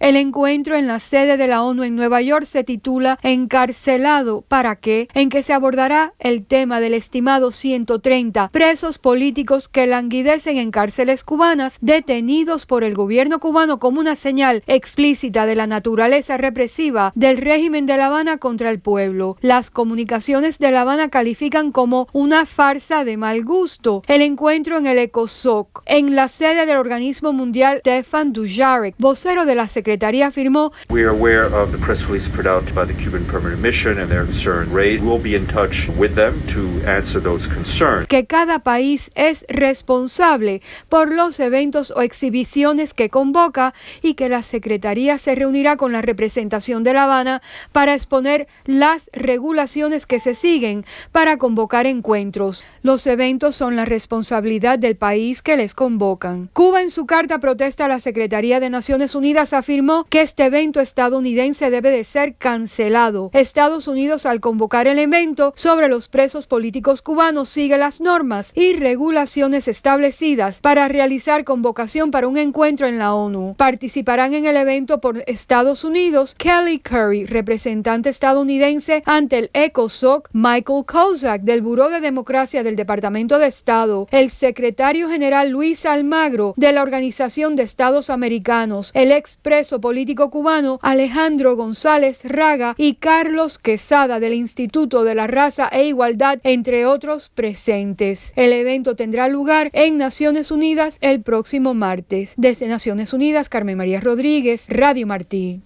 El encuentro en la sede de la ONU en Nueva York se titula ¿Encarcelado para qué?, en que se abordará el tema del estimado 130 presos políticos que languidecen en cárceles cubanas, detenidos por el gobierno cubano como una señal explícita de la naturaleza represiva del régimen de La Habana contra el pueblo. Las comunicaciones de La Habana califican como una farsa de mal gusto el encuentro en el ECOSOC. En la sede del organismo mundial, Stefan Dujarric, vocero de la Secretaría, afirmó: We are aware of the press release put out by the Cuban Permanent Mission and their concern raised. We'll be in touch with them to answer those concerns. Que cada país es responsable por los eventos o exhibiciones que convoca y que la Secretaría se reunirá con la representación de La Habana para exponer las regulaciones que se siguen para convocar encuentros. Los eventos son la responsabilidad del país que les convocan. Cuba, en su carta protesta a la Secretaría de Naciones Unidas, afirmó que este evento estadounidense debe de ser cancelado. Estados Unidos, al convocar el evento sobre los presos políticos cubanos, sigue las normas y regulaciones establecidas para realizar convocación para un encuentro en la ONU. Participarán en el evento por Estados Unidos Kelly Currie, representante estadounidense ante el ECOSOC, Michael Kozak, del Buró de Democracia del Departamento de Estado, el secretario general Luis Almagro, de la Organización de Estados Americanos, el expreso político cubano Alejandro González Raga y Carlos Quesada, del Instituto de la Raza e Igualdad, entre otros presentes. El evento tendrá lugar en Naciones Unidas el próximo martes. Desde Naciones Unidas, Carmen María Rodríguez, Radio Martí.